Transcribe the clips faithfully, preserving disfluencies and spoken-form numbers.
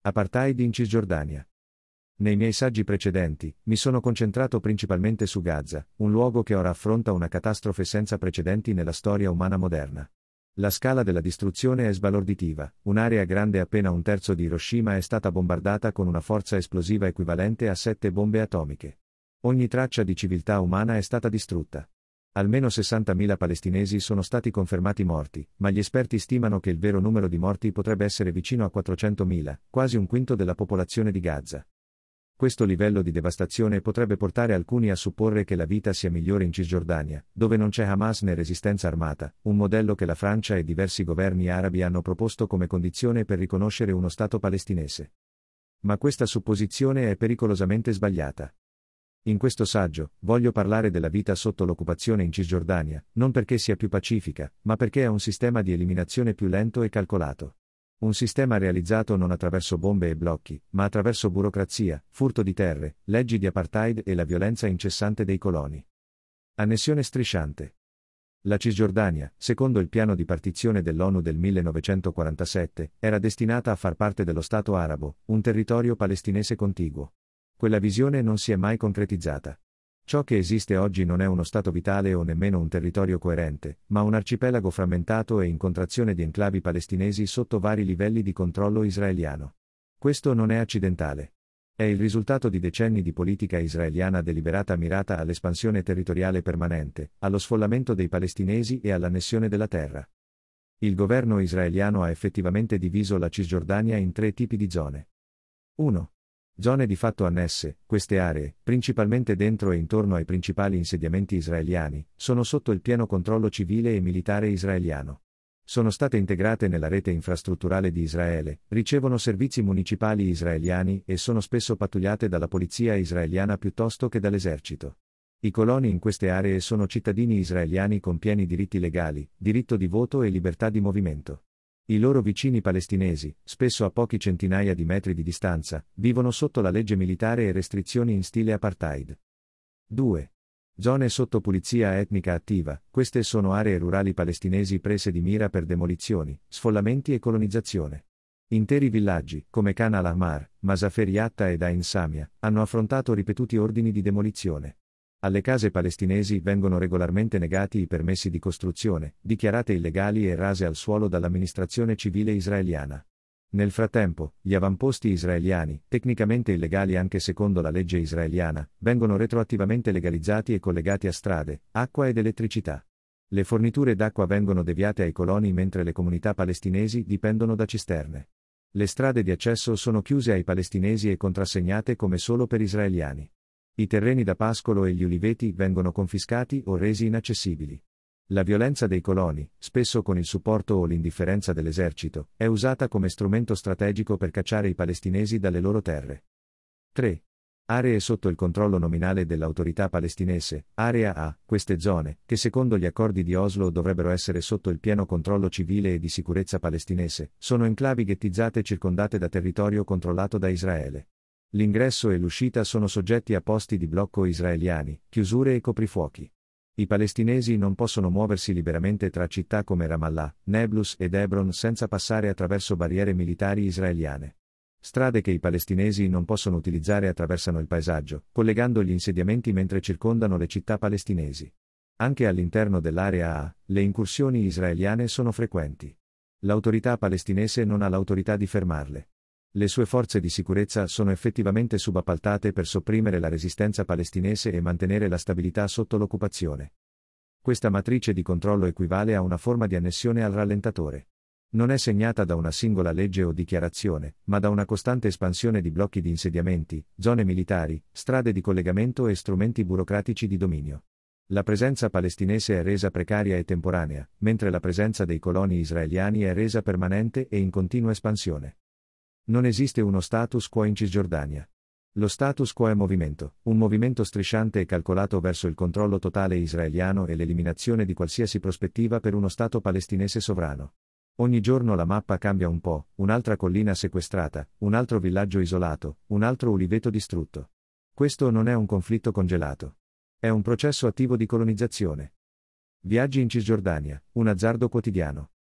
Apartheid in Cisgiordania. Nei miei saggi precedenti, mi sono concentrato principalmente su Gaza, un luogo che ora affronta una catastrofe senza precedenti nella storia umana moderna. La scala della distruzione è sbalorditiva, un'area grande appena un terzo di Hiroshima è stata bombardata con una forza esplosiva equivalente a sette bombe atomiche. Ogni traccia di civiltà umana è stata distrutta. Almeno sessantamila palestinesi sono stati confermati morti, ma gli esperti stimano che il vero numero di morti potrebbe essere vicino a quattrocentomila, quasi un quinto della popolazione di Gaza. Questo livello di devastazione potrebbe portare alcuni a supporre che la vita sia migliore in Cisgiordania, dove non c'è Hamas né resistenza armata, un modello che la Francia e diversi governi arabi hanno proposto come condizione per riconoscere uno Stato palestinese. Ma questa supposizione è pericolosamente sbagliata. In questo saggio, voglio parlare della vita sotto l'occupazione in Cisgiordania, non perché sia più pacifica, ma perché è un sistema di eliminazione più lento e calcolato. Un sistema realizzato non attraverso bombe e blocchi, ma attraverso burocrazia, furto di terre, leggi di apartheid e la violenza incessante dei coloni. Annessione strisciante. La Cisgiordania, secondo il piano di partizione dell'ONU del millenovecentoquarantasette, era destinata a far parte dello Stato arabo, un territorio palestinese contiguo. Quella visione non si è mai concretizzata. Ciò che esiste oggi non è uno Stato vitale o nemmeno un territorio coerente, ma un arcipelago frammentato e in contrazione di enclavi palestinesi sotto vari livelli di controllo israeliano. Questo non è accidentale. È il risultato di decenni di politica israeliana deliberata mirata all'espansione territoriale permanente, allo sfollamento dei palestinesi e all'annessione della terra. Il governo israeliano ha effettivamente diviso la Cisgiordania in tre tipi di zone. uno. Zone di fatto annesse, queste aree, principalmente dentro e intorno ai principali insediamenti israeliani, sono sotto il pieno controllo civile e militare israeliano. Sono state integrate nella rete infrastrutturale di Israele, ricevono servizi municipali israeliani e sono spesso pattugliate dalla polizia israeliana piuttosto che dall'esercito. I coloni in queste aree sono cittadini israeliani con pieni diritti legali, diritto di voto e libertà di movimento. I loro vicini palestinesi, spesso a pochi centinaia di metri di distanza, vivono sotto la legge militare e restrizioni in stile apartheid. due. Zone sotto pulizia etnica attiva, queste sono aree rurali palestinesi prese di mira per demolizioni, sfollamenti e colonizzazione. Interi villaggi, come Khan al-Ahmar, Masafer Yatta ed Ain Samia, hanno affrontato ripetuti ordini di demolizione. Alle case palestinesi vengono regolarmente negati i permessi di costruzione, dichiarate illegali e rase al suolo dall'amministrazione civile israeliana. Nel frattempo, gli avamposti israeliani, tecnicamente illegali anche secondo la legge israeliana, vengono retroattivamente legalizzati e collegati a strade, acqua ed elettricità. Le forniture d'acqua vengono deviate ai coloni mentre le comunità palestinesi dipendono da cisterne. Le strade di accesso sono chiuse ai palestinesi e contrassegnate come solo per israeliani. I terreni da pascolo e gli uliveti vengono confiscati o resi inaccessibili. La violenza dei coloni, spesso con il supporto o l'indifferenza dell'esercito, è usata come strumento strategico per cacciare i palestinesi dalle loro terre. tre. Aree sotto il controllo nominale dell'autorità palestinese, Area A, queste zone, che secondo gli accordi di Oslo dovrebbero essere sotto il pieno controllo civile e di sicurezza palestinese, sono enclavi ghettizzate circondate da territorio controllato da Israele. L'ingresso e l'uscita sono soggetti a posti di blocco israeliani, chiusure e coprifuochi. I palestinesi non possono muoversi liberamente tra città come Ramallah, Nablus ed Hebron senza passare attraverso barriere militari israeliane. Strade che i palestinesi non possono utilizzare attraversano il paesaggio, collegando gli insediamenti mentre circondano le città palestinesi. Anche all'interno dell'area A, le incursioni israeliane sono frequenti. L'autorità palestinese non ha l'autorità di fermarle. Le sue forze di sicurezza sono effettivamente subappaltate per sopprimere la resistenza palestinese e mantenere la stabilità sotto l'occupazione. Questa matrice di controllo equivale a una forma di annessione al rallentatore. Non è segnata da una singola legge o dichiarazione, ma da una costante espansione di blocchi di insediamenti, zone militari, strade di collegamento e strumenti burocratici di dominio. La presenza palestinese è resa precaria e temporanea, mentre la presenza dei coloni israeliani è resa permanente e in continua espansione. Non esiste uno status quo in Cisgiordania. Lo status quo è movimento, un movimento strisciante e calcolato verso il controllo totale israeliano e l'eliminazione di qualsiasi prospettiva per uno Stato palestinese sovrano. Ogni giorno la mappa cambia un po', un'altra collina sequestrata, un altro villaggio isolato, un altro uliveto distrutto. Questo non è un conflitto congelato. È un processo attivo di colonizzazione. Viaggi in Cisgiordania, un azzardo quotidiano.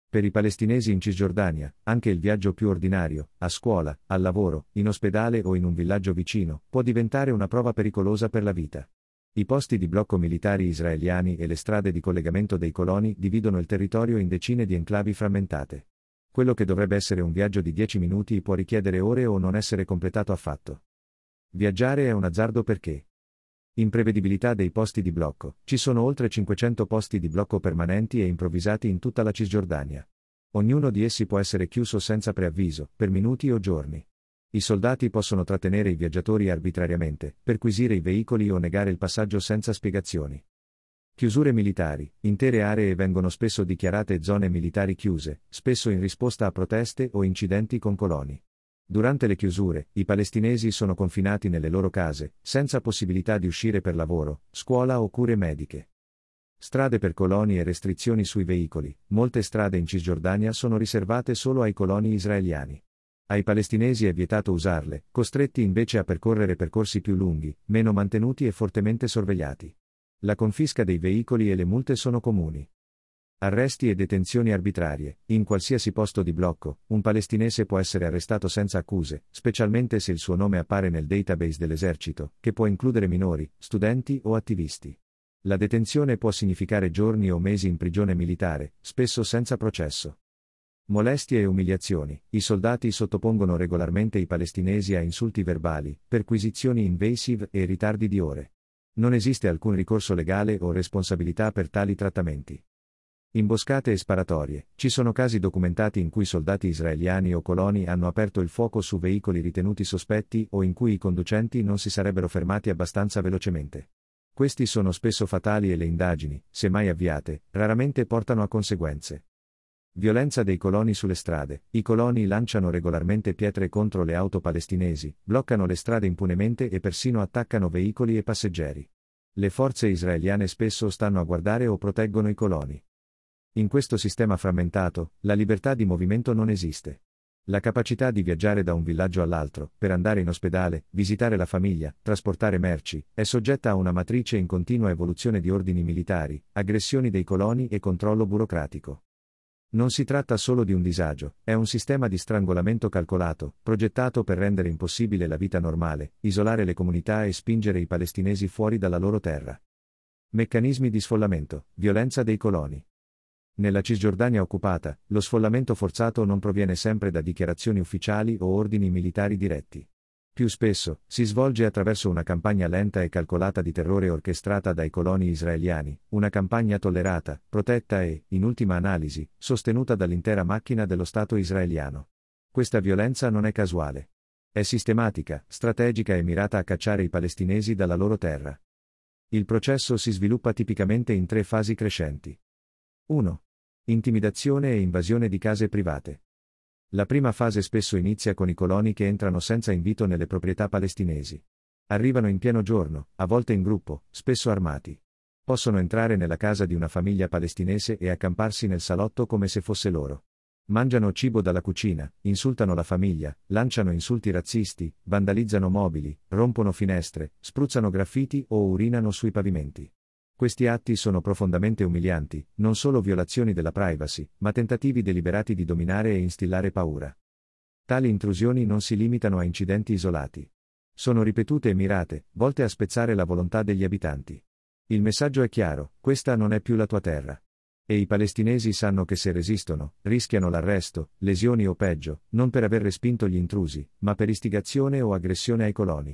Per i palestinesi in Cisgiordania, anche il viaggio più ordinario, a scuola, al lavoro, in ospedale o in un villaggio vicino, può diventare una prova pericolosa per la vita. I posti di blocco militari israeliani e le strade di collegamento dei coloni dividono il territorio in decine di enclavi frammentate. Quello che dovrebbe essere un viaggio di dieci minuti può richiedere ore o non essere completato affatto. Viaggiare è un azzardo perché? Imprevedibilità dei posti di blocco. Ci sono oltre cinquecento posti di blocco permanenti e improvvisati in tutta la Cisgiordania. Ognuno di essi può essere chiuso senza preavviso, per minuti o giorni. I soldati possono trattenere i viaggiatori arbitrariamente, perquisire i veicoli o negare il passaggio senza spiegazioni. Chiusure militari. Intere aree vengono spesso dichiarate zone militari chiuse, spesso in risposta a proteste o incidenti con coloni. Durante le chiusure, i palestinesi sono confinati nelle loro case, senza possibilità di uscire per lavoro, scuola o cure mediche. Strade per coloni e restrizioni sui veicoli. Molte strade in Cisgiordania sono riservate solo ai coloni israeliani. Ai palestinesi è vietato usarle, costretti invece a percorrere percorsi più lunghi, meno mantenuti e fortemente sorvegliati. La confisca dei veicoli e le multe sono comuni. Arresti e detenzioni arbitrarie. In qualsiasi posto di blocco, un palestinese può essere arrestato senza accuse, specialmente se il suo nome appare nel database dell'esercito, che può includere minori, studenti o attivisti. La detenzione può significare giorni o mesi in prigione militare, spesso senza processo. Molestie e umiliazioni. I soldati sottopongono regolarmente i palestinesi a insulti verbali, perquisizioni invasive e ritardi di ore. Non esiste alcun ricorso legale o responsabilità per tali trattamenti. Imboscate e sparatorie. Ci sono casi documentati in cui soldati israeliani o coloni hanno aperto il fuoco su veicoli ritenuti sospetti o in cui i conducenti non si sarebbero fermati abbastanza velocemente. Questi sono spesso fatali e le indagini, se mai avviate, raramente portano a conseguenze. Violenza dei coloni sulle strade. I coloni lanciano regolarmente pietre contro le auto palestinesi, bloccano le strade impunemente e persino attaccano veicoli e passeggeri. Le forze israeliane spesso stanno a guardare o proteggono i coloni. In questo sistema frammentato, la libertà di movimento non esiste. La capacità di viaggiare da un villaggio all'altro, per andare in ospedale, visitare la famiglia, trasportare merci, è soggetta a una matrice in continua evoluzione di ordini militari, aggressioni dei coloni e controllo burocratico. Non si tratta solo di un disagio, è un sistema di strangolamento calcolato, progettato per rendere impossibile la vita normale, isolare le comunità e spingere i palestinesi fuori dalla loro terra. Meccanismi di sfollamento, violenza dei coloni. Nella Cisgiordania occupata, lo sfollamento forzato non proviene sempre da dichiarazioni ufficiali o ordini militari diretti. Più spesso, si svolge attraverso una campagna lenta e calcolata di terrore orchestrata dai coloni israeliani, una campagna tollerata, protetta e, in ultima analisi, sostenuta dall'intera macchina dello Stato israeliano. Questa violenza non è casuale. È sistematica, strategica e mirata a cacciare i palestinesi dalla loro terra. Il processo si sviluppa tipicamente in tre fasi crescenti. uno. Intimidazione e invasione di case private. La prima fase spesso inizia con i coloni che entrano senza invito nelle proprietà palestinesi. Arrivano in pieno giorno, a volte in gruppo, spesso armati. Possono entrare nella casa di una famiglia palestinese e accamparsi nel salotto come se fosse loro. Mangiano cibo dalla cucina, insultano la famiglia, lanciano insulti razzisti, vandalizzano mobili, rompono finestre, spruzzano graffiti o urinano sui pavimenti. Questi atti sono profondamente umilianti, non solo violazioni della privacy, ma tentativi deliberati di dominare e instillare paura. Tali intrusioni non si limitano a incidenti isolati. Sono ripetute e mirate, volte a spezzare la volontà degli abitanti. Il messaggio è chiaro: questa non è più la tua terra. E i palestinesi sanno che se resistono, rischiano l'arresto, lesioni o peggio, non per aver respinto gli intrusi, ma per istigazione o aggressione ai coloni.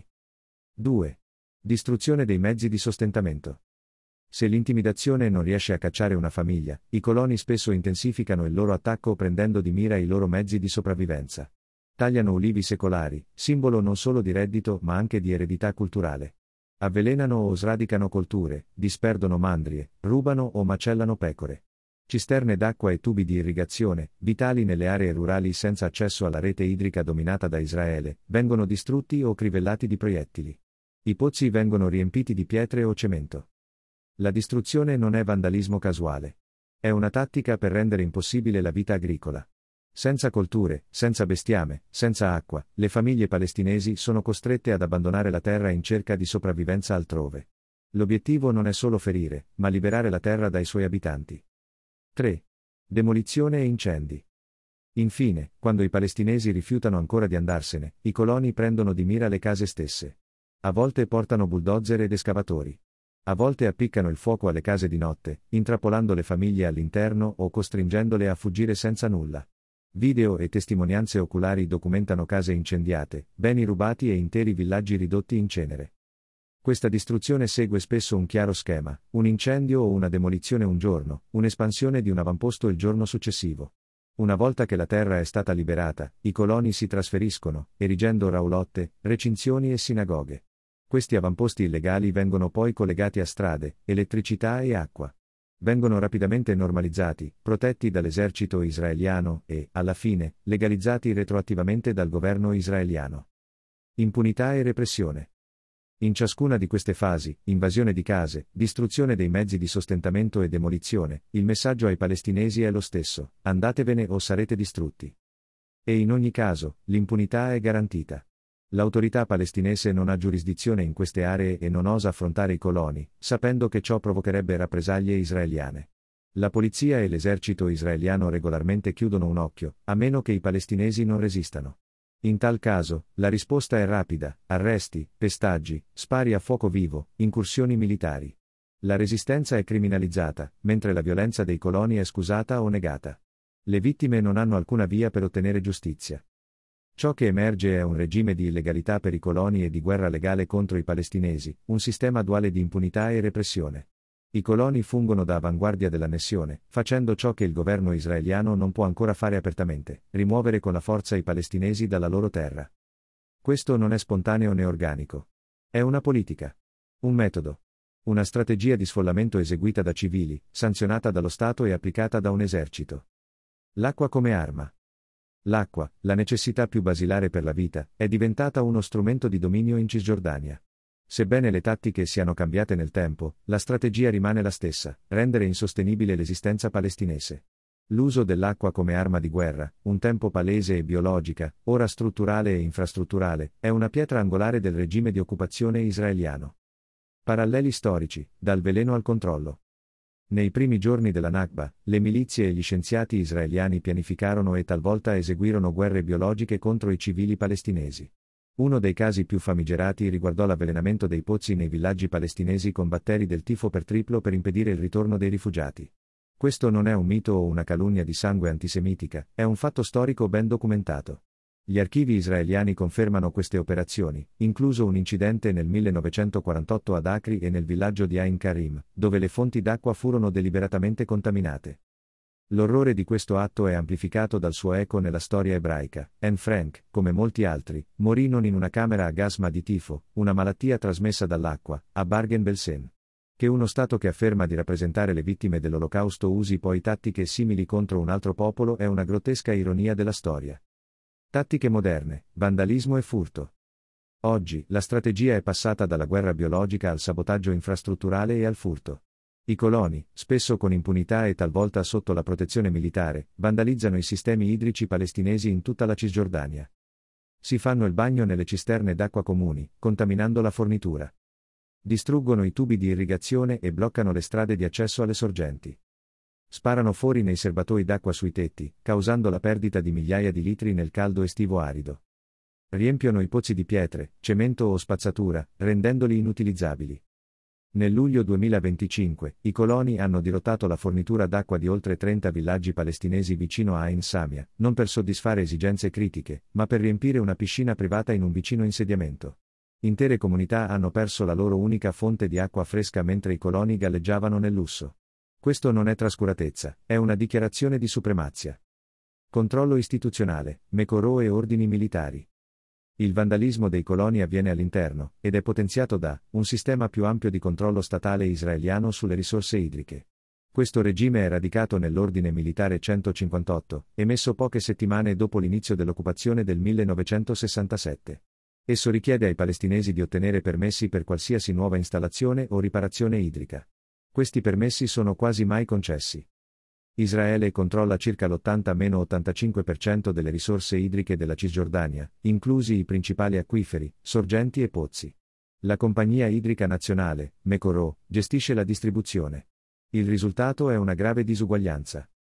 due. Distruzione dei mezzi di sostentamento. Se l'intimidazione non riesce a cacciare una famiglia, i coloni spesso intensificano il loro attacco prendendo di mira i loro mezzi di sopravvivenza. Tagliano ulivi secolari, simbolo non solo di reddito ma anche di eredità culturale. Avvelenano o sradicano colture, disperdono mandrie, rubano o macellano pecore. Cisterne d'acqua e tubi di irrigazione, vitali nelle aree rurali senza accesso alla rete idrica dominata da Israele, vengono distrutti o crivellati di proiettili. I pozzi vengono riempiti di pietre o cemento. La distruzione non è vandalismo casuale. È una tattica per rendere impossibile la vita agricola. Senza colture, senza bestiame, senza acqua, le famiglie palestinesi sono costrette ad abbandonare la terra in cerca di sopravvivenza altrove. L'obiettivo non è solo ferire, ma liberare la terra dai suoi abitanti. tre. Demolizione e incendi. Infine, quando i palestinesi rifiutano ancora di andarsene, i coloni prendono di mira le case stesse. A volte portano bulldozer ed escavatori. A volte appiccano il fuoco alle case di notte, intrappolando le famiglie all'interno o costringendole a fuggire senza nulla. Video e testimonianze oculari documentano case incendiate, beni rubati e interi villaggi ridotti in cenere. Questa distruzione segue spesso un chiaro schema: un incendio o una demolizione un giorno, un'espansione di un avamposto il giorno successivo. Una volta che la terra è stata liberata, i coloni si trasferiscono, erigendo roulotte, recinzioni e sinagoghe. Questi avamposti illegali vengono poi collegati a strade, elettricità e acqua. Vengono rapidamente normalizzati, protetti dall'esercito israeliano e, alla fine, legalizzati retroattivamente dal governo israeliano. Impunità e repressione. In ciascuna di queste fasi, invasione di case, distruzione dei mezzi di sostentamento e demolizione, il messaggio ai palestinesi è lo stesso: andatevene o sarete distrutti. E in ogni caso, l'impunità è garantita. L'autorità palestinese non ha giurisdizione in queste aree e non osa affrontare i coloni, sapendo che ciò provocherebbe rappresaglie israeliane. La polizia e l'esercito israeliano regolarmente chiudono un occhio, a meno che i palestinesi non resistano. In tal caso, la risposta è rapida: arresti, pestaggi, spari a fuoco vivo, incursioni militari. La resistenza è criminalizzata, mentre la violenza dei coloni è scusata o negata. Le vittime non hanno alcuna via per ottenere giustizia. Ciò che emerge è un regime di illegalità per i coloni e di guerra legale contro i palestinesi, un sistema duale di impunità e repressione. I coloni fungono da avanguardia dell'annessione, facendo ciò che il governo israeliano non può ancora fare apertamente: rimuovere con la forza i palestinesi dalla loro terra. Questo non è spontaneo né organico. È una politica. Un metodo. Una strategia di sfollamento eseguita da civili, sanzionata dallo Stato e applicata da un esercito. L'acqua come arma. L'acqua, la necessità più basilare per la vita, è diventata uno strumento di dominio in Cisgiordania. Sebbene le tattiche siano cambiate nel tempo, la strategia rimane la stessa: rendere insostenibile l'esistenza palestinese. L'uso dell'acqua come arma di guerra, un tempo palese e biologica, ora strutturale e infrastrutturale, è una pietra angolare del regime di occupazione israeliano. Paralleli storici, dal veleno al controllo. Nei primi giorni della Nakba, le milizie e gli scienziati israeliani pianificarono e talvolta eseguirono guerre biologiche contro i civili palestinesi. Uno dei casi più famigerati riguardò l'avvelenamento dei pozzi nei villaggi palestinesi con batteri del tifo per triplo per impedire il ritorno dei rifugiati. Questo non è un mito o una calunnia di sangue antisemitica, è un fatto storico ben documentato. Gli archivi israeliani confermano queste operazioni, incluso un incidente nel millenovecentoquarantotto ad Acri e nel villaggio di Ain Karim, dove le fonti d'acqua furono deliberatamente contaminate. L'orrore di questo atto è amplificato dal suo eco nella storia ebraica. Anne Frank, come molti altri, morì non in una camera a gas ma di tifo, una malattia trasmessa dall'acqua, a Bergen-Belsen. Che uno Stato che afferma di rappresentare le vittime dell'Olocausto usi poi tattiche simili contro un altro popolo è una grottesca ironia della storia. Tattiche moderne, vandalismo e furto. Oggi, la strategia è passata dalla guerra biologica al sabotaggio infrastrutturale e al furto. I coloni, spesso con impunità e talvolta sotto la protezione militare, vandalizzano i sistemi idrici palestinesi in tutta la Cisgiordania. Si fanno il bagno nelle cisterne d'acqua comuni, contaminando la fornitura. Distruggono i tubi di irrigazione e bloccano le strade di accesso alle sorgenti. Sparano fori nei serbatoi d'acqua sui tetti, causando la perdita di migliaia di litri nel caldo estivo arido. Riempiono i pozzi di pietre, cemento o spazzatura, rendendoli inutilizzabili. Nel luglio duemilaventicinque, i coloni hanno dirottato la fornitura d'acqua di oltre trenta villaggi palestinesi vicino a Ain Samia, non per soddisfare esigenze critiche, ma per riempire una piscina privata in un vicino insediamento. Intere comunità hanno perso la loro unica fonte di acqua fresca mentre i coloni galleggiavano nel lusso. Questo non è trascuratezza, è una dichiarazione di supremazia. Controllo istituzionale, Mekorò e ordini militari. Il vandalismo dei coloni avviene all'interno, ed è potenziato da un sistema più ampio di controllo statale israeliano sulle risorse idriche. Questo regime è radicato nell'ordine militare centocinquantotto, emesso poche settimane dopo l'inizio dell'occupazione del millenovecentosessantasette. Esso richiede ai palestinesi di ottenere permessi per qualsiasi nuova installazione o riparazione idrica. Questi permessi sono quasi mai concessi. Israele controlla circa l'ottanta-ottantacinque per cento delle risorse idriche della Cisgiordania, inclusi i principali acquiferi, sorgenti e pozzi. La compagnia idrica nazionale, Mekorò, gestisce la distribuzione. Il risultato è una grave disuguaglianza.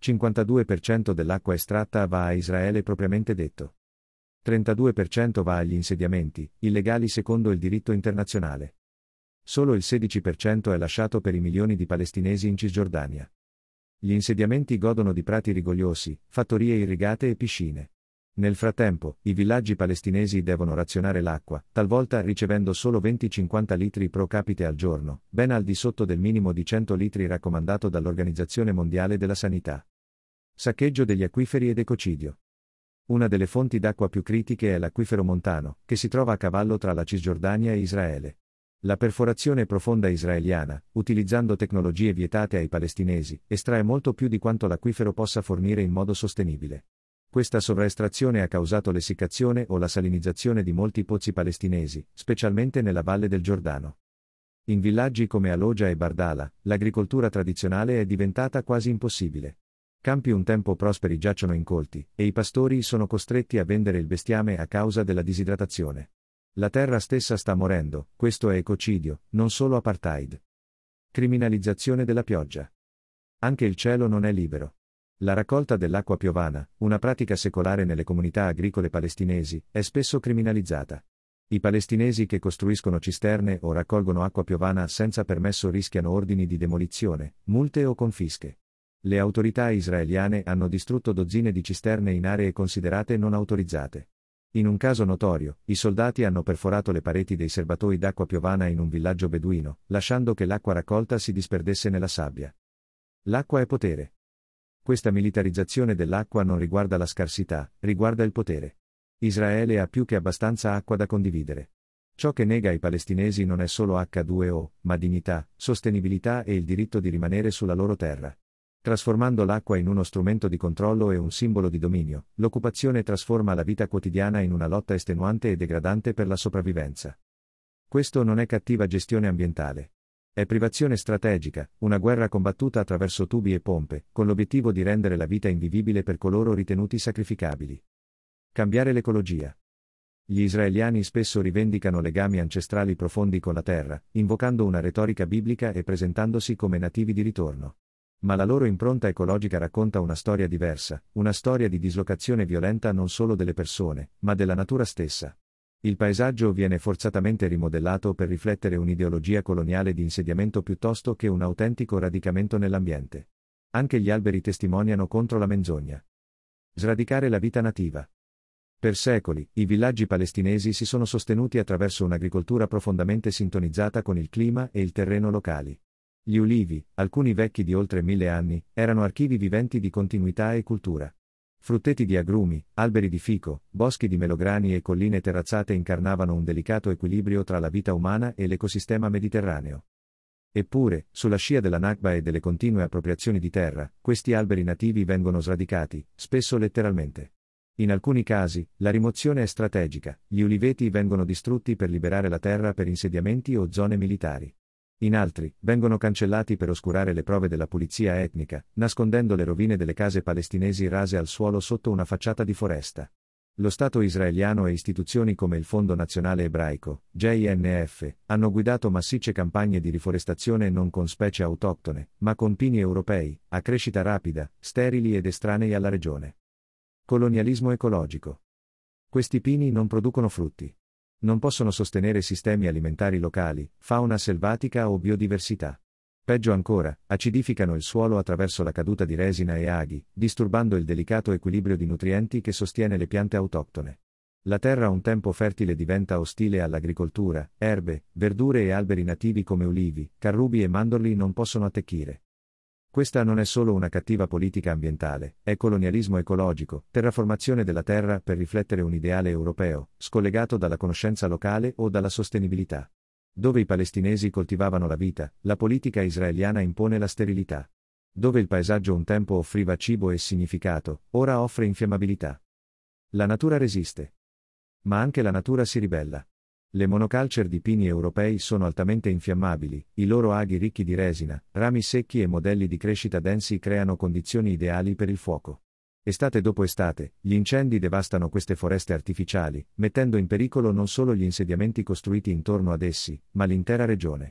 cinquantadue per cento dell'acqua estratta va a Israele propriamente detto. trentadue per cento va agli insediamenti, illegali secondo il diritto internazionale. Solo il sedici per cento è lasciato per i milioni di palestinesi in Cisgiordania. Gli insediamenti godono di prati rigogliosi, fattorie irrigate e piscine. Nel frattempo, i villaggi palestinesi devono razionare l'acqua, talvolta ricevendo solo venti cinquanta litri pro capite al giorno, ben al di sotto del minimo di cento litri raccomandato dall'Organizzazione Mondiale della Sanità. Saccheggio degli acquiferi ed ecocidio. Una delle fonti d'acqua più critiche è l'acquifero montano, che si trova a cavallo tra la Cisgiordania e Israele. La perforazione profonda israeliana, utilizzando tecnologie vietate ai palestinesi, estrae molto più di quanto l'acquifero possa fornire in modo sostenibile. Questa sovraestrazione ha causato l'essiccazione o la salinizzazione di molti pozzi palestinesi, specialmente nella valle del Giordano. In villaggi come Aloja e Bardala, l'agricoltura tradizionale è diventata quasi impossibile. Campi un tempo prosperi giacciono incolti, e i pastori sono costretti a vendere il bestiame a causa della disidratazione. La terra stessa sta morendo, questo è ecocidio, non solo apartheid. Criminalizzazione della pioggia. Anche il cielo non è libero. La raccolta dell'acqua piovana, una pratica secolare nelle comunità agricole palestinesi, è spesso criminalizzata. I palestinesi che costruiscono cisterne o raccolgono acqua piovana senza permesso rischiano ordini di demolizione, multe o confische. Le autorità israeliane hanno distrutto dozzine di cisterne in aree considerate non autorizzate. In un caso notorio, i soldati hanno perforato le pareti dei serbatoi d'acqua piovana in un villaggio beduino, lasciando che l'acqua raccolta si disperdesse nella sabbia. L'acqua è potere. Questa militarizzazione dell'acqua non riguarda la scarsità, riguarda il potere. Israele ha più che abbastanza acqua da condividere. Ciò che nega ai palestinesi non è solo acca due o, ma dignità, sostenibilità e il diritto di rimanere sulla loro terra. Trasformando l'acqua in uno strumento di controllo e un simbolo di dominio, l'occupazione trasforma la vita quotidiana in una lotta estenuante e degradante per la sopravvivenza. Questo non è cattiva gestione ambientale. È privazione strategica, una guerra combattuta attraverso tubi e pompe, con l'obiettivo di rendere la vita invivibile per coloro ritenuti sacrificabili. Cambiare l'ecologia. Gli israeliani spesso rivendicano legami ancestrali profondi con la terra, invocando una retorica biblica e presentandosi come nativi di ritorno. Ma la loro impronta ecologica racconta una storia diversa, una storia di dislocazione violenta non solo delle persone, ma della natura stessa. Il paesaggio viene forzatamente rimodellato per riflettere un'ideologia coloniale di insediamento piuttosto che un autentico radicamento nell'ambiente. Anche gli alberi testimoniano contro la menzogna. Sradicare la vita nativa. Per secoli, i villaggi palestinesi si sono sostenuti attraverso un'agricoltura profondamente sintonizzata con il clima e il terreno locali. Gli ulivi, alcuni vecchi di oltre mille anni, erano archivi viventi di continuità e cultura. Frutteti di agrumi, alberi di fico, boschi di melograni e colline terrazzate incarnavano un delicato equilibrio tra la vita umana e l'ecosistema mediterraneo. Eppure, sulla scia della Nakba e delle continue appropriazioni di terra, questi alberi nativi vengono sradicati, spesso letteralmente. In alcuni casi, la rimozione è strategica, gli uliveti vengono distrutti per liberare la terra per insediamenti o zone militari. In altri, vengono cancellati per oscurare le prove della pulizia etnica, nascondendo le rovine delle case palestinesi rase al suolo sotto una facciata di foresta. Lo Stato israeliano e istituzioni come il Fondo Nazionale Ebraico, J N F, hanno guidato massicce campagne di riforestazione non con specie autoctone, ma con pini europei, a crescita rapida, sterili ed estranei alla regione. Colonialismo ecologico. Questi pini non producono frutti. Non possono sostenere sistemi alimentari locali, fauna selvatica o biodiversità. Peggio ancora, acidificano il suolo attraverso la caduta di resina e aghi, disturbando il delicato equilibrio di nutrienti che sostiene le piante autoctone. La terra un tempo fertile diventa ostile all'agricoltura, erbe, verdure e alberi nativi come ulivi, carrubi e mandorli non possono attecchire. Questa non è solo una cattiva politica ambientale, è colonialismo ecologico, terraformazione della terra per riflettere un ideale europeo, scollegato dalla conoscenza locale o dalla sostenibilità. Dove i palestinesi coltivavano la vita, la politica israeliana impone la sterilità. Dove il paesaggio un tempo offriva cibo e significato, ora offre infiammabilità. La natura resiste. Ma anche la natura si ribella. Le monoculture di pini europei sono altamente infiammabili, i loro aghi ricchi di resina, rami secchi e modelli di crescita densi creano condizioni ideali per il fuoco. Estate dopo estate, gli incendi devastano queste foreste artificiali, mettendo in pericolo non solo gli insediamenti costruiti intorno ad essi, ma l'intera regione.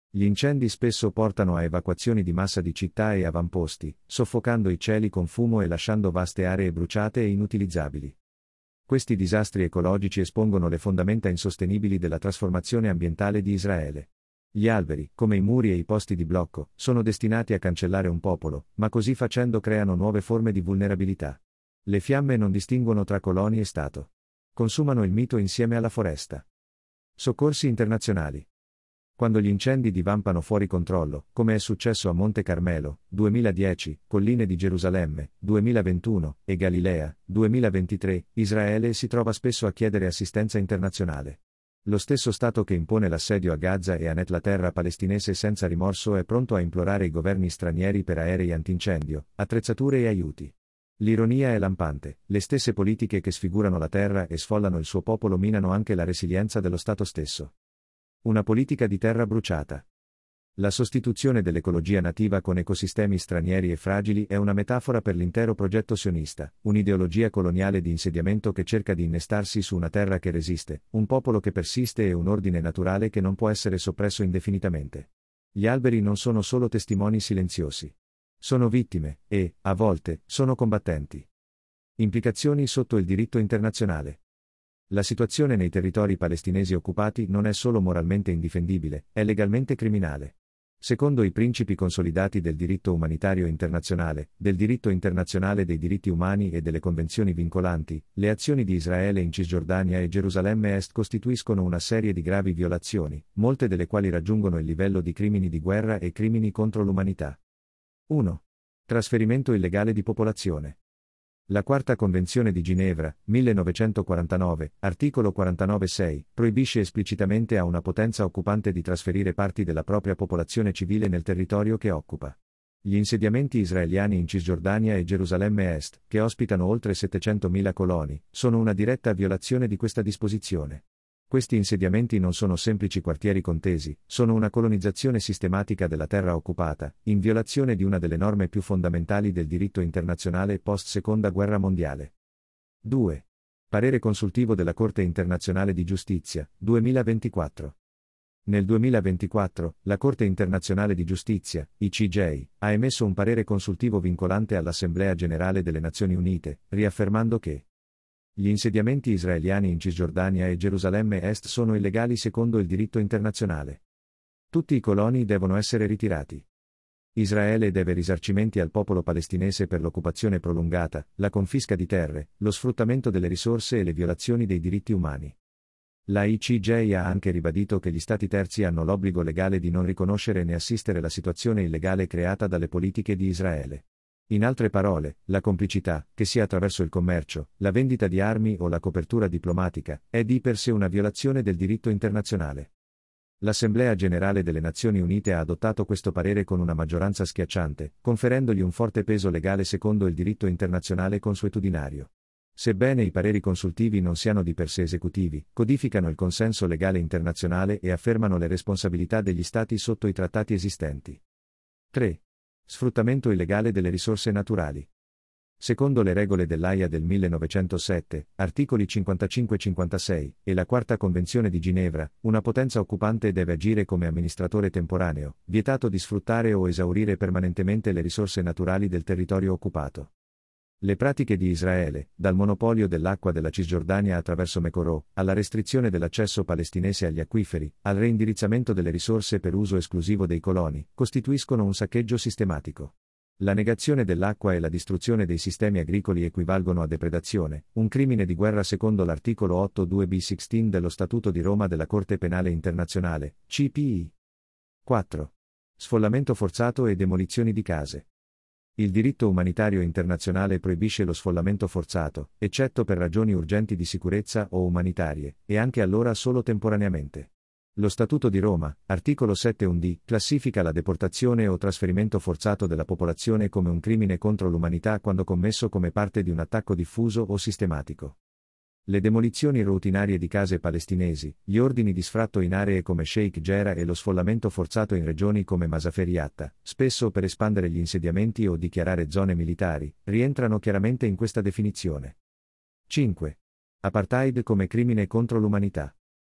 Gli incendi spesso portano a evacuazioni di massa di città e avamposti, soffocando i cieli con fumo e lasciando vaste aree bruciate e inutilizzabili. Questi disastri ecologici espongono le fondamenta insostenibili della trasformazione ambientale di Israele. Gli alberi, come i muri e i posti di blocco, sono destinati a cancellare un popolo, ma così facendo creano nuove forme di vulnerabilità. Le fiamme non distinguono tra coloni e Stato. Consumano il mito insieme alla foresta. Soccorsi internazionali. Quando gli incendi divampano fuori controllo, come è successo a Monte Carmelo, duemiladieci, Colline di Gerusalemme, duemilaventuno, e Galilea, duemilaventitré, Israele si trova spesso a chiedere assistenza internazionale. Lo stesso Stato che impone l'assedio a Gaza e annette la terra palestinese senza rimorso è pronto a implorare i governi stranieri per aerei antincendio, attrezzature e aiuti. L'ironia è lampante: le stesse politiche che sfigurano la terra e sfollano il suo popolo minano anche la resilienza dello Stato stesso. Una politica di terra bruciata. La sostituzione dell'ecologia nativa con ecosistemi stranieri e fragili è una metafora per l'intero progetto sionista, un'ideologia coloniale di insediamento che cerca di innestarsi su una terra che resiste, un popolo che persiste e un ordine naturale che non può essere soppresso indefinitamente. Gli alberi non sono solo testimoni silenziosi. Sono vittime, e, a volte, sono combattenti. Implicazioni sotto il diritto internazionale. La situazione nei territori palestinesi occupati non è solo moralmente indifendibile, è legalmente criminale. Secondo i principi consolidati del diritto umanitario internazionale, del diritto internazionale dei diritti umani e delle convenzioni vincolanti, le azioni di Israele in Cisgiordania e Gerusalemme Est costituiscono una serie di gravi violazioni, molte delle quali raggiungono il livello di crimini di guerra e crimini contro l'umanità. uno. Trasferimento illegale di popolazione. La Quarta Convenzione di Ginevra, millenovecentoquarantanove, articolo quarantanove sei, proibisce esplicitamente a una potenza occupante di trasferire parti della propria popolazione civile nel territorio che occupa. Gli insediamenti israeliani in Cisgiordania e Gerusalemme Est, che ospitano oltre settecentomila coloni, sono una diretta violazione di questa disposizione. Questi insediamenti non sono semplici quartieri contesi, sono una colonizzazione sistematica della terra occupata, in violazione di una delle norme più fondamentali del diritto internazionale post-Seconda Guerra Mondiale. due. Parere consultivo della Corte Internazionale di Giustizia, duemilaventiquattro. Nel duemilaventiquattro, la Corte Internazionale di Giustizia, I C J, ha emesso un parere consultivo vincolante all'Assemblea Generale delle Nazioni Unite, riaffermando che gli insediamenti israeliani in Cisgiordania e Gerusalemme Est sono illegali secondo il diritto internazionale. Tutti i coloni devono essere ritirati. Israele deve risarcimenti al popolo palestinese per l'occupazione prolungata, la confisca di terre, lo sfruttamento delle risorse e le violazioni dei diritti umani. La I C J ha anche ribadito che gli Stati terzi hanno l'obbligo legale di non riconoscere né assistere la situazione illegale creata dalle politiche di Israele. In altre parole, la complicità, che sia attraverso il commercio, la vendita di armi o la copertura diplomatica, è di per sé una violazione del diritto internazionale. L'Assemblea Generale delle Nazioni Unite ha adottato questo parere con una maggioranza schiacciante, conferendogli un forte peso legale secondo il diritto internazionale consuetudinario. Sebbene i pareri consultivi non siano di per sé esecutivi, codificano il consenso legale internazionale e affermano le responsabilità degli Stati sotto i trattati esistenti. tre. Sfruttamento illegale delle risorse naturali. Secondo le regole dell'Aia del millenovecentosette, articoli cinquantacinque cinquantasei, e la Quarta Convenzione di Ginevra, una potenza occupante deve agire come amministratore temporaneo, vietato di sfruttare o esaurire permanentemente le risorse naturali del territorio occupato. Le pratiche di Israele, dal monopolio dell'acqua della Cisgiordania attraverso Mekorò, alla restrizione dell'accesso palestinese agli acquiferi, al reindirizzamento delle risorse per uso esclusivo dei coloni, costituiscono un saccheggio sistematico. La negazione dell'acqua e la distruzione dei sistemi agricoli equivalgono a depredazione, un crimine di guerra secondo l'articolo otto due bis sedici dello Statuto di Roma della Corte Penale Internazionale, C P I. quattro. Sfollamento forzato e demolizioni di case. Il diritto umanitario internazionale proibisce lo sfollamento forzato, eccetto per ragioni urgenti di sicurezza o umanitarie, e anche allora solo temporaneamente. Lo Statuto di Roma, articolo sette uno d, classifica la deportazione o trasferimento forzato della popolazione come un crimine contro l'umanità quando commesso come parte di un attacco diffuso o sistematico. Le demolizioni routinarie di case palestinesi, gli ordini di sfratto in aree come Sheikh Jarrah e lo sfollamento forzato in regioni come Masaferi Yatta, spesso per espandere gli insediamenti o dichiarare zone militari, rientrano chiaramente in questa definizione. cinque. Apartheid come crimine contro l'umanità.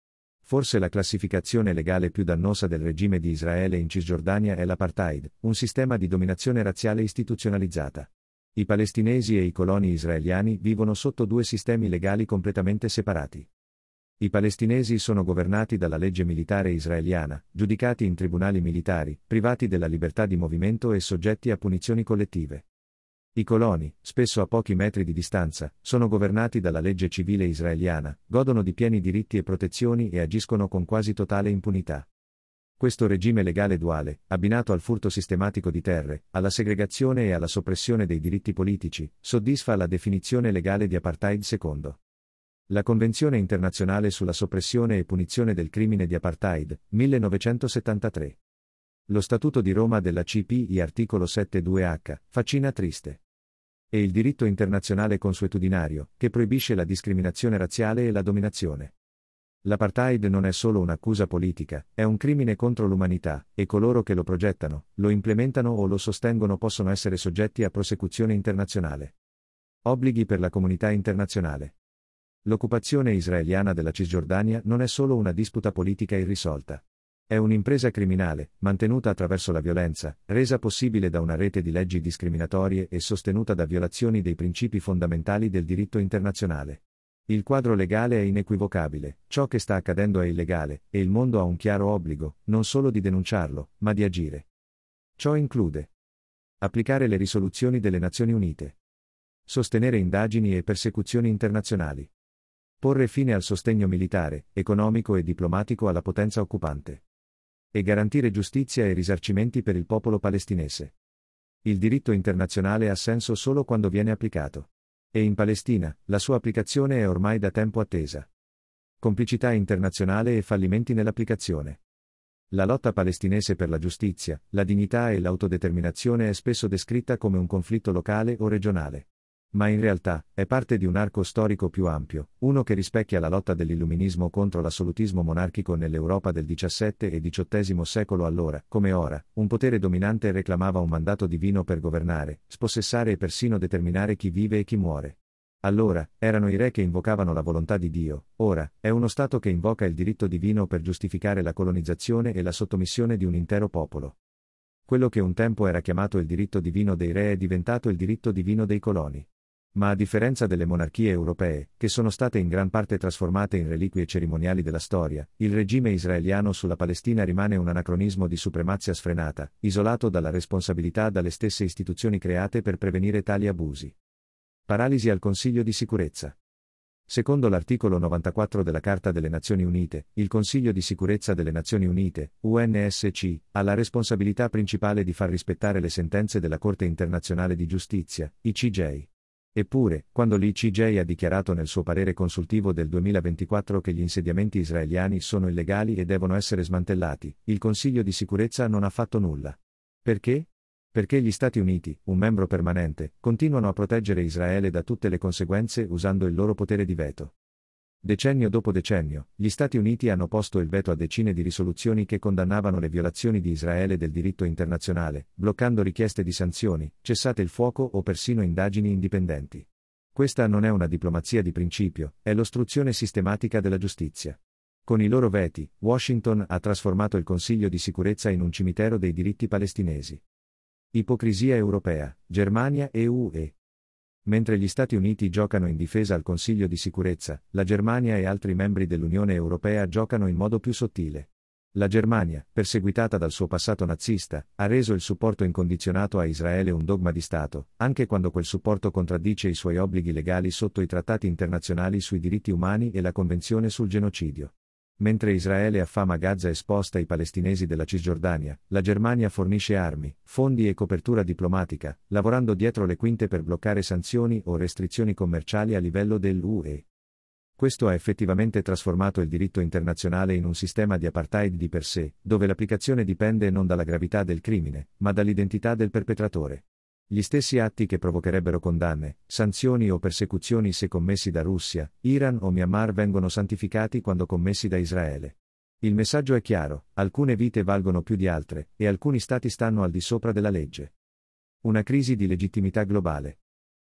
Forse la classificazione legale più dannosa del regime di Israele in Cisgiordania è l'apartheid, un sistema di dominazione razziale istituzionalizzata. I palestinesi e i coloni israeliani vivono sotto due sistemi legali completamente separati. I palestinesi sono governati dalla legge militare israeliana, giudicati in tribunali militari, privati della libertà di movimento e soggetti a punizioni collettive. I coloni, spesso a pochi metri di distanza, sono governati dalla legge civile israeliana, godono di pieni diritti e protezioni e agiscono con quasi totale impunità. Questo regime legale duale, abbinato al furto sistematico di terre, alla segregazione e alla soppressione dei diritti politici, soddisfa la definizione legale di apartheid secondo la Convenzione internazionale sulla soppressione e punizione del crimine di apartheid, millenovecentosettantatré. Lo Statuto di Roma della C P I articolo sette due H, faccina triste. E il diritto internazionale consuetudinario, che proibisce la discriminazione razziale e la dominazione. L'apartheid non è solo un'accusa politica, è un crimine contro l'umanità, e coloro che lo progettano, lo implementano o lo sostengono possono essere soggetti a prosecuzione internazionale. Obblighi per la comunità internazionale. L'occupazione israeliana della Cisgiordania non è solo una disputa politica irrisolta. È un'impresa criminale, mantenuta attraverso la violenza, resa possibile da una rete di leggi discriminatorie e sostenuta da violazioni dei principi fondamentali del diritto internazionale. Il quadro legale è inequivocabile, ciò che sta accadendo è illegale, e il mondo ha un chiaro obbligo, non solo di denunciarlo, ma di agire. Ciò include applicare le risoluzioni delle Nazioni Unite, sostenere indagini e persecuzioni internazionali, porre fine al sostegno militare, economico e diplomatico alla potenza occupante, e garantire giustizia e risarcimenti per il popolo palestinese. Il diritto internazionale ha senso solo quando viene applicato. E in Palestina, la sua applicazione è ormai da tempo attesa. Complicità internazionale e fallimenti nell'applicazione. La lotta palestinese per la giustizia, la dignità e l'autodeterminazione è spesso descritta come un conflitto locale o regionale. Ma in realtà, è parte di un arco storico più ampio, uno che rispecchia la lotta dell'illuminismo contro l'assolutismo monarchico nell'Europa del diciassette e diciottesimo secolo. Allora, come ora, un potere dominante reclamava un mandato divino per governare, spossessare e persino determinare chi vive e chi muore. Allora, erano i re che invocavano la volontà di Dio, ora, è uno Stato che invoca il diritto divino per giustificare la colonizzazione e la sottomissione di un intero popolo. Quello che un tempo era chiamato il diritto divino dei re è diventato il diritto divino dei coloni. Ma a differenza delle monarchie europee, che sono state in gran parte trasformate in reliquie cerimoniali della storia, il regime israeliano sulla Palestina rimane un anacronismo di supremazia sfrenata, isolato dalla responsabilità dalle stesse istituzioni create per prevenire tali abusi. Paralisi al Consiglio di sicurezza. Secondo l'articolo novantaquattro della Carta delle Nazioni Unite, il Consiglio di sicurezza delle Nazioni Unite, U N S C, ha la responsabilità principale di far rispettare le sentenze della Corte internazionale di giustizia, I C J. Eppure, quando l'I C J ha dichiarato nel suo parere consultivo del duemilaventiquattro che gli insediamenti israeliani sono illegali e devono essere smantellati, il Consiglio di sicurezza non ha fatto nulla. Perché? Perché gli Stati Uniti, un membro permanente, continuano a proteggere Israele da tutte le conseguenze usando il loro potere di veto. Decennio dopo decennio, gli Stati Uniti hanno posto il veto a decine di risoluzioni che condannavano le violazioni di Israele del diritto internazionale, bloccando richieste di sanzioni, cessate il fuoco o persino indagini indipendenti. Questa non è una diplomazia di principio, è l'ostruzione sistematica della giustizia. Con i loro veti, Washington ha trasformato il Consiglio di sicurezza in un cimitero dei diritti palestinesi. Ipocrisia europea, Germania e U E. Mentre gli Stati Uniti giocano in difesa al Consiglio di sicurezza, la Germania e altri membri dell'Unione Europea giocano in modo più sottile. La Germania, perseguitata dal suo passato nazista, ha reso il supporto incondizionato a Israele un dogma di Stato, anche quando quel supporto contraddice i suoi obblighi legali sotto i trattati internazionali sui diritti umani e la Convenzione sul genocidio. Mentre Israele affama Gaza e sposta i palestinesi della Cisgiordania, la Germania fornisce armi, fondi e copertura diplomatica, lavorando dietro le quinte per bloccare sanzioni o restrizioni commerciali a livello dell'U E. Questo ha effettivamente trasformato il diritto internazionale in un sistema di apartheid di per sé, dove l'applicazione dipende non dalla gravità del crimine, ma dall'identità del perpetratore. Gli stessi atti che provocherebbero condanne, sanzioni o persecuzioni se commessi da Russia, Iran o Myanmar vengono santificati quando commessi da Israele. Il messaggio è chiaro: alcune vite valgono più di altre, e alcuni stati stanno al di sopra della legge. Una crisi di legittimità globale.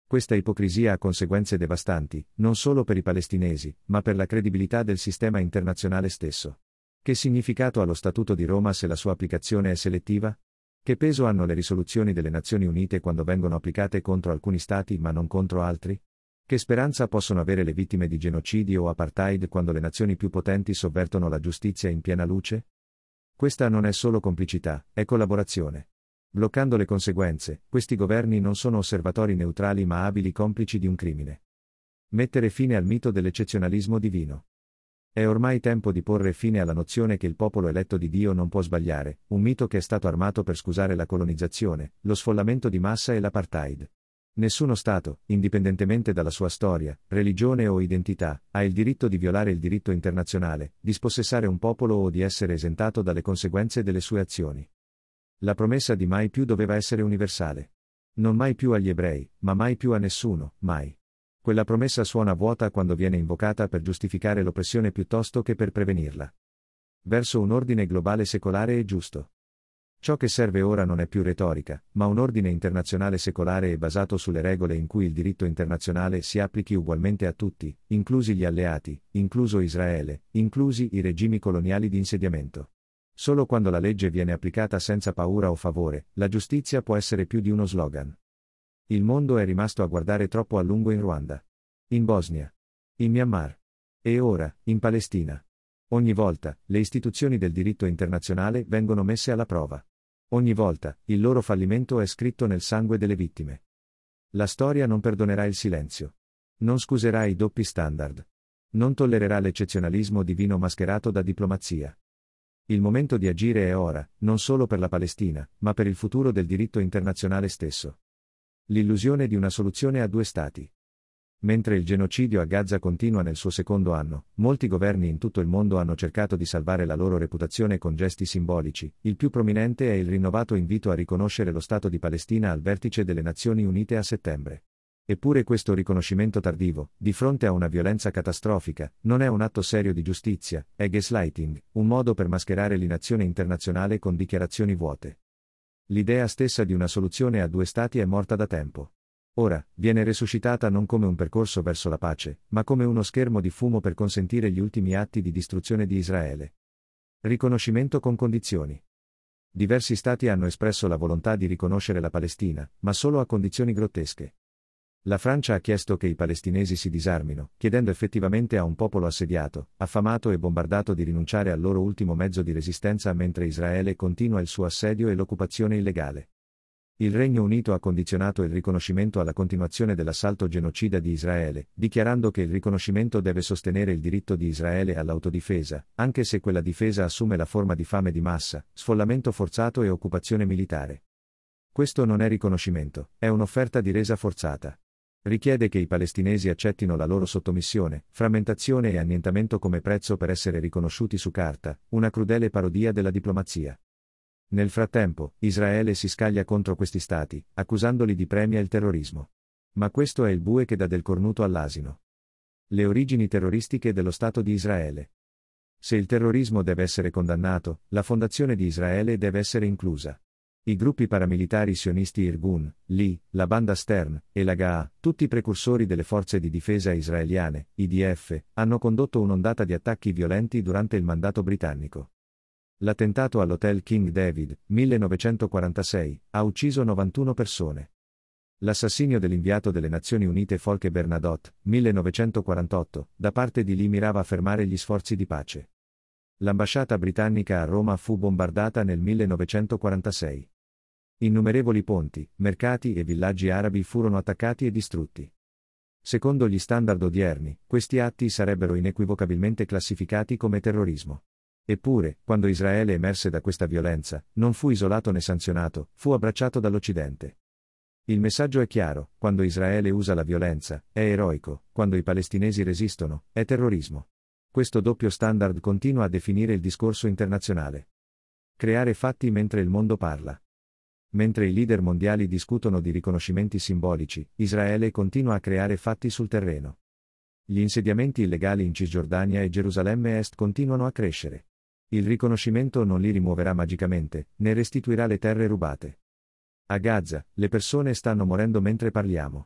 Questa ipocrisia ha conseguenze devastanti, non solo per i palestinesi, ma per la credibilità del sistema internazionale stesso. Che significato ha lo Statuto di Roma se la sua applicazione è selettiva? Che peso hanno le risoluzioni delle Nazioni Unite quando vengono applicate contro alcuni Stati ma non contro altri? Che speranza possono avere le vittime di genocidi o apartheid quando le nazioni più potenti sovvertono la giustizia in piena luce? Questa non è solo complicità, è collaborazione. Bloccando le conseguenze, questi governi non sono osservatori neutrali ma abili complici di un crimine. Mettere fine al mito dell'eccezionalismo divino. È ormai tempo di porre fine alla nozione che il popolo eletto di Dio non può sbagliare, un mito che è stato armato per scusare la colonizzazione, lo sfollamento di massa e l'apartheid. Nessuno Stato, indipendentemente dalla sua storia, religione o identità, ha il diritto di violare il diritto internazionale, di spossessare un popolo o di essere esentato dalle conseguenze delle sue azioni. La promessa di mai più doveva essere universale. Non mai più agli ebrei, ma mai più a nessuno, mai. Quella promessa suona vuota quando viene invocata per giustificare l'oppressione piuttosto che per prevenirla. Verso un ordine globale secolare e giusto. Ciò che serve ora non è più retorica, ma un ordine internazionale secolare e basato sulle regole in cui il diritto internazionale si applichi ugualmente a tutti, inclusi gli alleati, incluso Israele, inclusi i regimi coloniali di insediamento. Solo quando la legge viene applicata senza paura o favore, la giustizia può essere più di uno slogan. Il mondo è rimasto a guardare troppo a lungo in Ruanda, in Bosnia, in Myanmar e ora, in Palestina. Ogni volta, le istituzioni del diritto internazionale vengono messe alla prova. Ogni volta, il loro fallimento è scritto nel sangue delle vittime. La storia non perdonerà il silenzio. Non scuserà i doppi standard. Non tollererà l'eccezionalismo divino mascherato da diplomazia. Il momento di agire è ora, non solo per la Palestina, ma per il futuro del diritto internazionale stesso. L'illusione di una soluzione a due stati. Mentre il genocidio a Gaza continua nel suo secondo anno, molti governi in tutto il mondo hanno cercato di salvare la loro reputazione con gesti simbolici. Il più prominente è il rinnovato invito a riconoscere lo Stato di Palestina al vertice delle Nazioni Unite a settembre. Eppure questo riconoscimento tardivo, di fronte a una violenza catastrofica, non è un atto serio di giustizia, è gaslighting, un modo per mascherare l'inazione internazionale con dichiarazioni vuote. L'idea stessa di una soluzione a due stati è morta da tempo. Ora, viene resuscitata non come un percorso verso la pace, ma come uno schermo di fumo per consentire gli ultimi atti di distruzione di Israele. Riconoscimento con condizioni. Diversi stati hanno espresso la volontà di riconoscere la Palestina, ma solo a condizioni grottesche. La Francia ha chiesto che i palestinesi si disarmino, chiedendo effettivamente a un popolo assediato, affamato e bombardato di rinunciare al loro ultimo mezzo di resistenza mentre Israele continua il suo assedio e l'occupazione illegale. Il Regno Unito ha condizionato il riconoscimento alla continuazione dell'assalto genocida di Israele, dichiarando che il riconoscimento deve sostenere il diritto di Israele all'autodifesa, anche se quella difesa assume la forma di fame di massa, sfollamento forzato e occupazione militare. Questo non è riconoscimento, è un'offerta di resa forzata. Richiede che i palestinesi accettino la loro sottomissione, frammentazione e annientamento come prezzo per essere riconosciuti su carta, una crudele parodia della diplomazia. Nel frattempo, Israele si scaglia contro questi stati, accusandoli di premia il terrorismo. Ma questo è il bue che dà del cornuto all'asino. Le origini terroristiche dello Stato di Israele. Se il terrorismo deve essere condannato, la fondazione di Israele deve essere inclusa. I gruppi paramilitari sionisti Irgun, Li, la banda Stern, e la Gaa, tutti precursori delle forze di difesa israeliane, I D F, hanno condotto un'ondata di attacchi violenti durante il mandato britannico. L'attentato all'hotel King David, millenovecentoquarantasei, ha ucciso novantuno persone. L'assassinio dell'inviato delle Nazioni Unite Folke Bernadotte, millenovecentoquarantotto, da parte di Lee mirava a fermare gli sforzi di pace. L'ambasciata britannica a Roma fu bombardata nel millenovecentoquarantasei. Innumerevoli ponti, mercati e villaggi arabi furono attaccati e distrutti. Secondo gli standard odierni, questi atti sarebbero inequivocabilmente classificati come terrorismo. Eppure, quando Israele emerse da questa violenza, non fu isolato né sanzionato, fu abbracciato dall'Occidente. Il messaggio è chiaro: quando Israele usa la violenza, è eroico, quando i palestinesi resistono, è terrorismo. Questo doppio standard continua a definire il discorso internazionale. Creare fatti mentre il mondo parla. Mentre i leader mondiali discutono di riconoscimenti simbolici, Israele continua a creare fatti sul terreno. Gli insediamenti illegali in Cisgiordania e Gerusalemme Est continuano a crescere. Il riconoscimento non li rimuoverà magicamente, né restituirà le terre rubate. A Gaza, le persone stanno morendo mentre parliamo.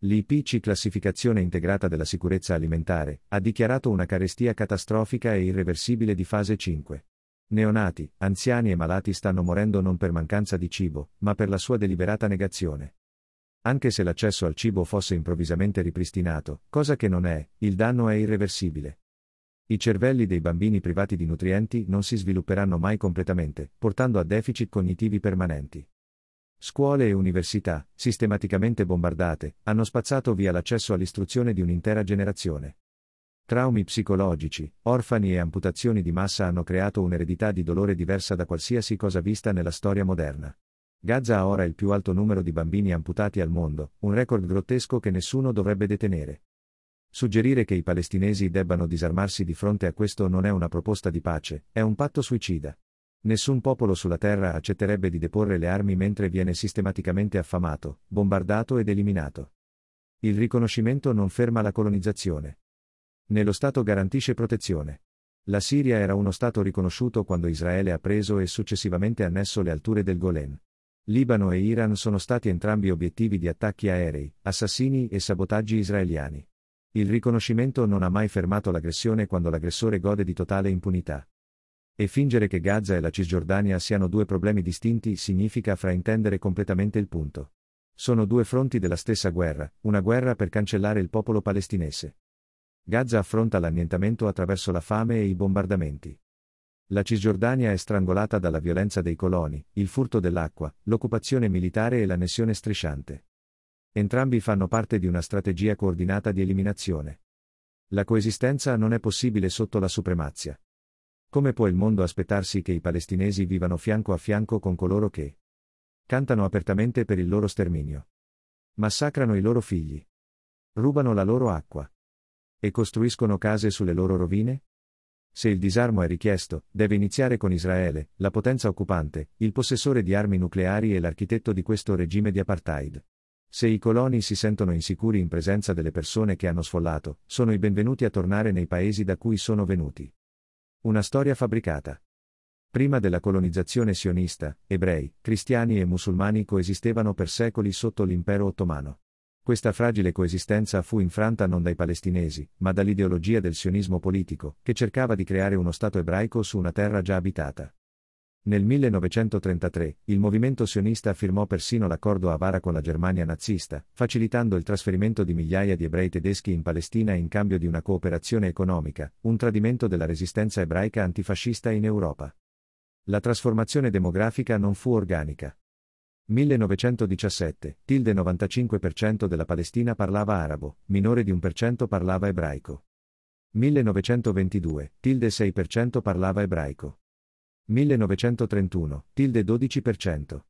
L'I P C Classificazione Integrata della Sicurezza Alimentare ha dichiarato una carestia catastrofica e irreversibile di fase cinque. Neonati, anziani e malati stanno morendo non per mancanza di cibo, ma per la sua deliberata negazione. Anche se l'accesso al cibo fosse improvvisamente ripristinato, cosa che non è, il danno è irreversibile. I cervelli dei bambini privati di nutrienti non si svilupperanno mai completamente, portando a deficit cognitivi permanenti. Scuole e università, sistematicamente bombardate, hanno spazzato via l'accesso all'istruzione di un'intera generazione. Traumi psicologici, orfani e amputazioni di massa hanno creato un'eredità di dolore diversa da qualsiasi cosa vista nella storia moderna. Gaza ha ora il più alto numero di bambini amputati al mondo, un record grottesco che nessuno dovrebbe detenere. Suggerire che i palestinesi debbano disarmarsi di fronte a questo non è una proposta di pace, è un patto suicida. Nessun popolo sulla terra accetterebbe di deporre le armi mentre viene sistematicamente affamato, bombardato ed eliminato. Il riconoscimento non ferma la colonizzazione. Né lo Stato garantisce protezione. La Siria era uno Stato riconosciuto quando Israele ha preso e successivamente annesso le alture del Golan. Libano e Iran sono stati entrambi obiettivi di attacchi aerei, assassini e sabotaggi israeliani. Il riconoscimento non ha mai fermato l'aggressione quando l'aggressore gode di totale impunità. E fingere che Gaza e la Cisgiordania siano due problemi distinti significa fraintendere completamente il punto. Sono due fronti della stessa guerra, una guerra per cancellare il popolo palestinese. Gaza affronta l'annientamento attraverso la fame e i bombardamenti. La Cisgiordania è strangolata dalla violenza dei coloni, il furto dell'acqua, l'occupazione militare e l'annessione strisciante. Entrambi fanno parte di una strategia coordinata di eliminazione. La coesistenza non è possibile sotto la supremazia. Come può il mondo aspettarsi che i palestinesi vivano fianco a fianco con coloro che cantano apertamente per il loro sterminio? Massacrano i loro figli. Rubano la loro acqua. E costruiscono case sulle loro rovine? Se il disarmo è richiesto, deve iniziare con Israele, la potenza occupante, il possessore di armi nucleari e l'architetto di questo regime di apartheid. Se i coloni si sentono insicuri in presenza delle persone che hanno sfollato, sono i benvenuti a tornare nei paesi da cui sono venuti. Una storia fabbricata. Prima della colonizzazione sionista, ebrei, cristiani e musulmani coesistevano per secoli sotto l'impero ottomano. Questa fragile coesistenza fu infranta non dai palestinesi, ma dall'ideologia del sionismo politico, che cercava di creare uno Stato ebraico su una terra già abitata. Nel millenovecentotrentatré, il movimento sionista firmò persino l'accordo Avara con la Germania nazista, facilitando il trasferimento di migliaia di ebrei tedeschi in Palestina in cambio di una cooperazione economica, un tradimento della resistenza ebraica antifascista in Europa. La trasformazione demografica non fu organica. millenovecentodiciassette, tilde novantacinque per cento della Palestina parlava arabo, minore di un per cento parlava ebraico. millenovecentoventidue, tilde sei per cento parlava ebraico. millenovecentotrentuno, tilde dodici per cento.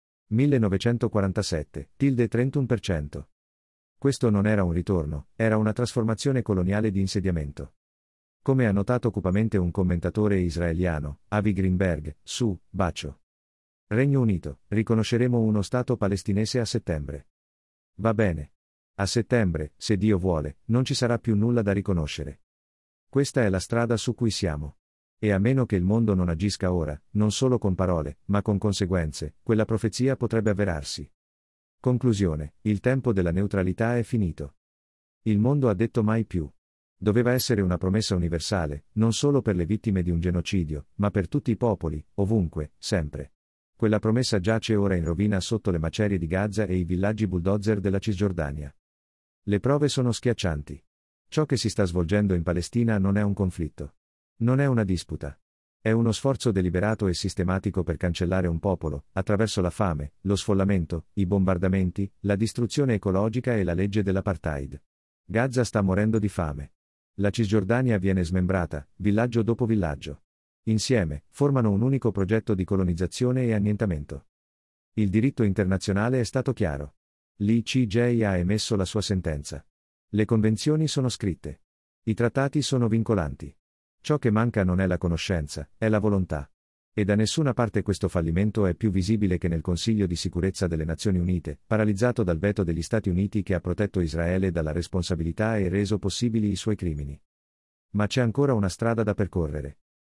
millenovecentoquarantasette, tilde trentuno per cento. Questo non era un ritorno, era una trasformazione coloniale di insediamento. Come ha notato cupamente un commentatore israeliano, Avi Greenberg, su Bacio. Regno Unito, riconosceremo uno Stato palestinese a settembre. Va bene. A settembre, se Dio vuole, non ci sarà più nulla da riconoscere. Questa è la strada su cui siamo. E a meno che il mondo non agisca ora, non solo con parole, ma con conseguenze, quella profezia potrebbe avverarsi. Conclusione, il tempo della neutralità è finito. Il mondo ha detto mai più. Doveva essere una promessa universale, non solo per le vittime di un genocidio, ma per tutti i popoli, ovunque, sempre. Quella promessa giace ora in rovina sotto le macerie di Gaza e i villaggi bulldozer della Cisgiordania. Le prove sono schiaccianti. Ciò che si sta svolgendo in Palestina non è un conflitto. Non è una disputa. È uno sforzo deliberato e sistematico per cancellare un popolo, attraverso la fame, lo sfollamento, i bombardamenti, la distruzione ecologica e la legge dell'apartheid. Gaza sta morendo di fame. La Cisgiordania viene smembrata, villaggio dopo villaggio. Insieme, formano un unico progetto di colonizzazione e annientamento. Il diritto internazionale è stato chiaro. L'I C J ha emesso la sua sentenza. Le convenzioni sono scritte. I trattati sono vincolanti. Ciò che manca non è la conoscenza, è la volontà. E da nessuna parte questo fallimento è più visibile che nel Consiglio di sicurezza delle Nazioni Unite, paralizzato dal veto degli Stati Uniti che ha protetto Israele dalla responsabilità e reso possibili i suoi crimini. Ma c'è ancora una strada da percorrere.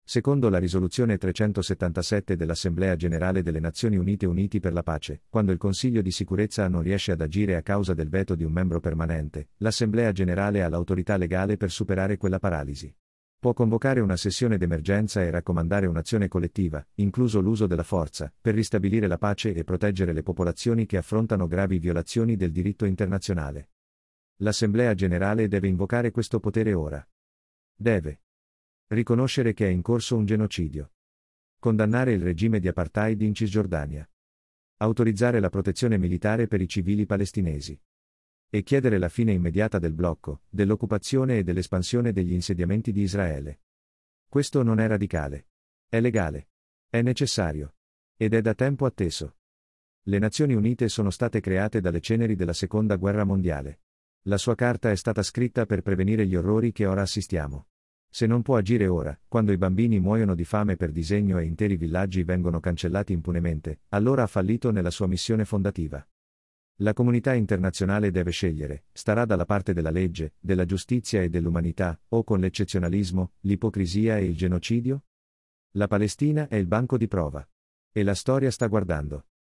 Secondo la risoluzione trecentosettantasette dell'Assemblea Generale delle Nazioni Unite Uniti per la Pace, quando il Consiglio di Sicurezza non riesce ad agire a causa del veto di un membro permanente, l'Assemblea Generale ha l'autorità legale per superare quella paralisi. Può convocare una sessione d'emergenza e raccomandare un'azione collettiva, incluso l'uso della forza, per ristabilire la pace e proteggere le popolazioni che affrontano gravi violazioni del diritto internazionale. L'Assemblea Generale deve invocare questo potere ora. Deve riconoscere che è in corso un genocidio. Condannare il regime di apartheid in Cisgiordania. Autorizzare la protezione militare per i civili palestinesi. E chiedere la fine immediata del blocco, dell'occupazione e dell'espansione degli insediamenti di Israele. Questo non è radicale. È legale. È necessario. Ed è da tempo atteso. Le Nazioni Unite sono state create dalle ceneri della Seconda Guerra Mondiale. La sua carta è stata scritta per prevenire gli orrori che ora assistiamo. Se non può agire ora, quando i bambini muoiono di fame per disegno e interi villaggi vengono cancellati impunemente, allora ha fallito nella sua missione fondativa. La comunità internazionale deve scegliere: starà dalla parte della legge, della giustizia e dell'umanità, o con l'eccezionalismo, l'ipocrisia e il genocidio? La Palestina è il banco di prova. E la storia sta guardando.